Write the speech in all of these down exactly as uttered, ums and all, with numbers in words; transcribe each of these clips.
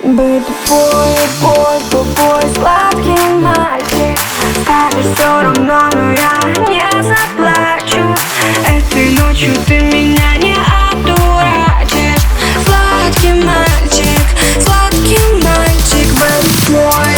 Быть бой, бой, бой, сладкий мальчик. Скажешь все равно, но я не заплачу. Этой ночью ты меня не одурачишь. Сладкий мальчик, сладкий мальчик, быть бой.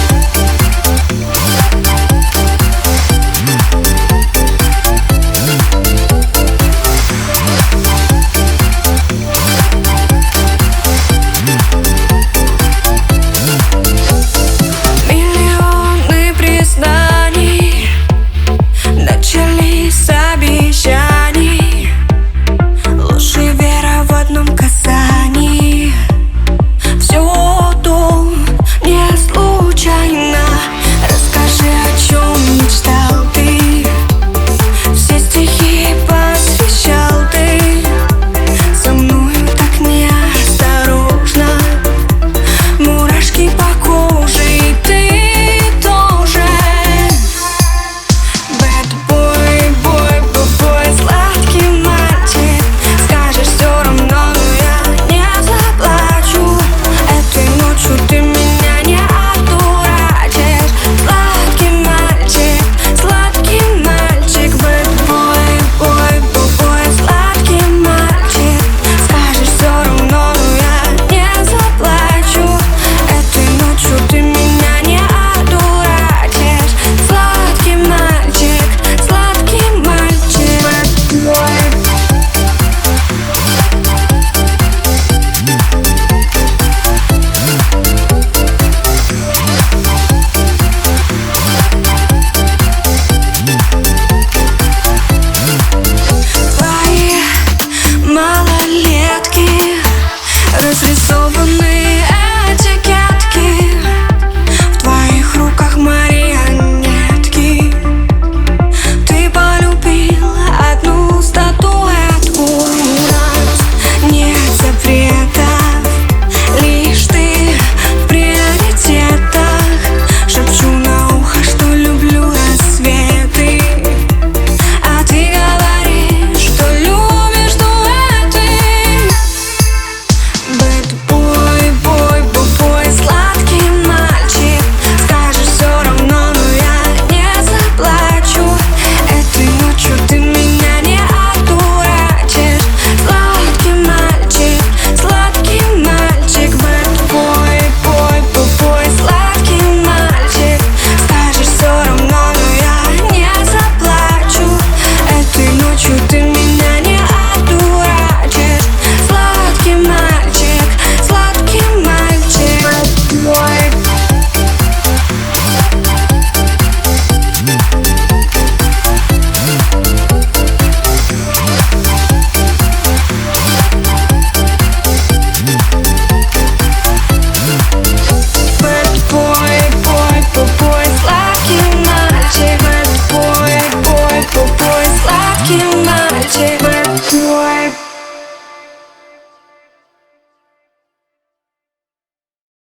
Разрисованные этикетки, в твоих руках марионетки. Ты полюбила одну статуэтку. У нас нет запретов, лишь ты в приоритетах. Шепчу на ухо, что люблю рассветы, а ты говоришь, что любишь дуэты. Быть бой, бой, бой, сладкий мальчик. Скажешь все равно, но я не заплачу. Этой ночью ты меня не одурачишь. Сладкий мальчик, сладкий мальчик. Быть бой, бой, бой, сладкий мальчик. Скажешь все равно, но я не заплачу. Этой ночью ты меня не одурачишь. Сладкий мальчик, сладкий мальчик, бой. Bad boy, boy, boy, сладкий мальчик. Bad boy, boy, boy, сладкий мальчик.